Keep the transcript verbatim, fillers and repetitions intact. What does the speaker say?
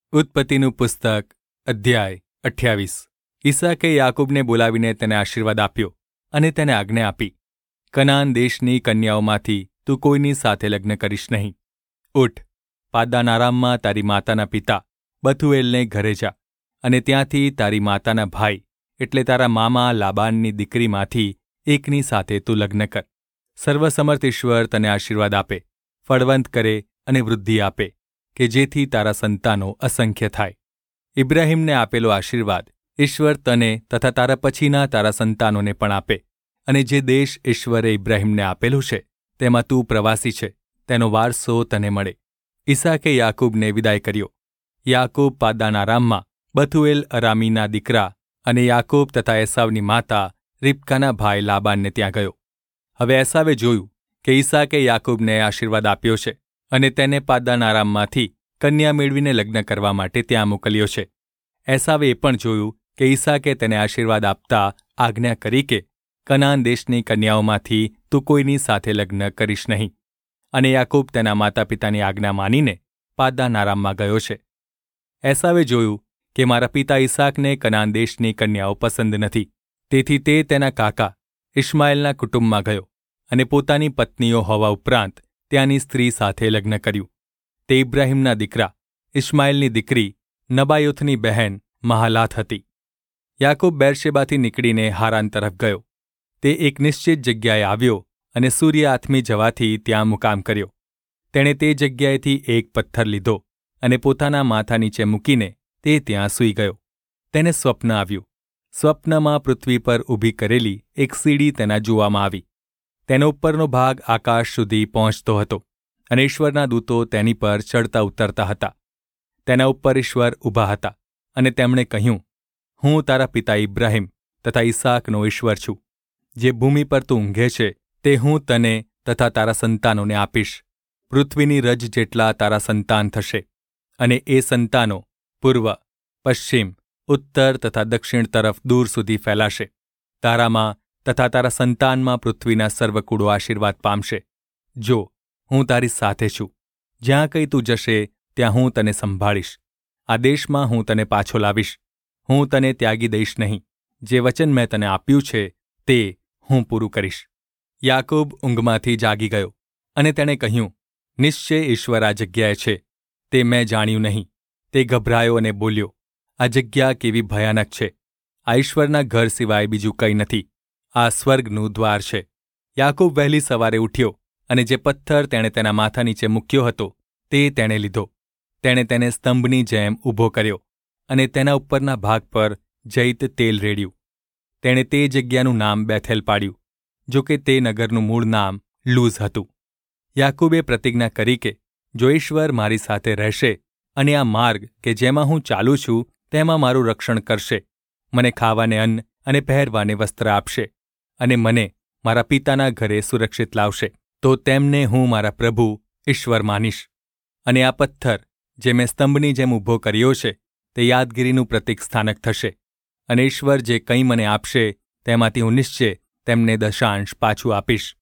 ઉત્પત્તિનું પુસ્તક અધ્યાય અઠ્યાવીસ. ઈસાકે યાકૂબને બોલાવીને તેને આશીર્વાદ આપ્યો અને તેને આજ્ઞા આપી, કનાન દેશની કન્યાઓમાંથી તું કોઈની સાથે લગ્ન કરીશ નહીં. ઉઠ, પાદ્દાન આરામમાં તારી માતાના પિતા બથુએલને ઘરે જા, અને ત્યાંથી તારી માતાના ભાઈ એટલે તારા મામા લાબાનની દીકરીમાંથી એકની સાથે તું લગ્ન કર. સર્વસમર્થ ઈશ્વર તને આશીર્વાદ આપે, ફળવંત કરે અને વૃદ્ધિ આપે, કે જેથી તારા સંતાનો અસંખ્ય થાય. ઇબ્રાહીમને આપેલો આશીર્વાદ ઈશ્વર તને તથા તારા પછીના તારા સંતાનોને પણ આપે. અને જે દેશ ઈશ્વરે ઇબ્રાહીમને આપેલું છે તેમાં તું પ્રવાસી છે, તેનો વારસો તને મળે. ઈસાકે યાકૂબને વિદાય કર્યો. યાકૂબ પાદ્દાન આરામમાં બથુએલ અરામીના દીકરા અને યાકૂબ તથા એસાવની માતા રિબકાના ભાઈ લાબાનને ત્યાં ગયો. હવે એસાવે જોયું કે ઈસાકે યાકૂબને આશીર્વાદ આપ્યો છે અને તેને પાદ્દાન આરામમાંથી કન્યા મેળવીને લગ્ન કરવા માટે ત્યાં મોકલ્યો છે. એસાવે એ પણ જોયું કે ઈસાકે તેને આશીર્વાદ આપતા આજ્ઞા કરી કે કનાન દેશની કન્યાઓમાંથી તું કોઈની સાથે લગ્ન કરીશ નહીં. અને યાકૂબ તેના માતા પિતાની આજ્ઞા માનીને પાદ્દાન આરામમાં ગયો છે. એસાવે જોયું કે મારા પિતા ઈસાકને કનાન દેશની કન્યાઓ પસંદ નથી, તેથી તે તેના કાકા ઇશ્માએલના કુટુંબમાં ગયો અને પોતાની પત્નીઓ હોવા ઉપરાંત ત્યાંની સ્ત્રી સાથે લગ્ન કર્યું. તે ઇબ્રાહીમના દીકરા ઇશ્માએલની દીકરી નબાયોથની બહેન મહાલાથ હતી. યાકૂબ બેરશેબાથી નીકળીને હારાન તરફ ગયો. તે એક નિશ્ચિત જગ્યાએ આવ્યો અને સૂર્ય આથમી જવાથી ત્યાં મુકામ કર્યો. તેણે તે જગ્યાએથી એક પથ્થર લીધો અને પોતાના માથા નીચે મૂકીને તે ત્યાં સૂઈ ગયો. તેને સ્વપ્ન આવ્યું. સ્વપ્નમાં પૃથ્વી પર ઊભી કરેલી એક સીડી તેના જોવામાં આવી. તેનો ઉપરનો ભાગ આકાશ સુધી પહોંચતો હતો અને ઈશ્વરના દૂતો તેની પર ચડતા ઉતરતા હતા. તેના ઉપર ઈશ્વર ઊભા હતા અને તેમણે કહ્યું, હું તારા પિતા ઇબ્રાહીમ તથા ઈસાકનો ઈશ્વર છું. જે ભૂમિ પર તું ઊંઘે છે તે હું તને તથા તારા સંતાનોને આપીશ. પૃથ્વીની રજ જેટલા તારા સંતાન થશે, અને એ સંતાનો પૂર્વ, પશ્ચિમ, ઉત્તર તથા દક્ષિણ તરફ દૂર સુધી ફેલાશે. તારામાં તથા તારા સંતાનમાં પૃથ્વીના સર્વકુળો આશીર્વાદ પામશે. જો, હું તારી સાથે છું. જ્યાં કંઈ તું જશે ત્યાં હું તને સંભાળીશ. આ દેશમાં હું તને પાછો લાવીશ. હું તને ત્યાગી દઈશ નહીં. જે વચન મેં તને આપ્યું છે તે હું પૂરું કરીશ. યાકૂબ ઊંઘમાંથી જાગી ગયો અને તેણે કહ્યું, નિશ્ચય ઈશ્વર આ જગ્યાએ છે, તે મેં જાણ્યું નહીં. તે ગભરાયો અને બોલ્યો, આ જગ્યા કેવી ભયાનક છે! આ ઈશ્વરના ઘર સિવાય બીજું કંઈ નથી. આ સ્વર્ગનું દ્વાર છે. યાકૂબ વહેલી સવારે ઉઠ્યો અને જે પથ્થર તેણે તેના માથા નીચે મૂક્યો હતો તે તેણે લીધો. તેણે તેને સ્તંભની જેમ ઊભો કર્યો અને તેના ઉપરના ભાગ પર જૈત તેલ રેડ્યું. તેણે તે જગ્યાનું નામ બેથેલ પાડ્યું, જો કે તે નગરનું મૂળ નામ લૂઝ હતું. યાકૂબે પ્રતિજ્ઞા કરી કે જો ઈશ્વર મારી સાથે રહેશે અને આ માર્ગ કે જેમાં હું ચાલું છું તેમાં મારું રક્ષણ કરશે, મને ખાવાને અન્ન અને પહેરવાને વસ્ત્ર આપશે અને મને મારા પિતાના ઘરે સુરક્ષિત લાવશે, તો તેમને હું મારા પ્રભુ ઈશ્વર માનીશ. અને આ પથ્થર જે મેં સ્તંભની જેમ ઊભો કર્યો છે તે યાદગીરીનું પ્રતીક સ્થાનક થશે. અને ઈશ્વર જે કંઈ મને આપશે તેમાંથી હું નિશ્ચય તેમને દશાંશ પાછું આપીશ.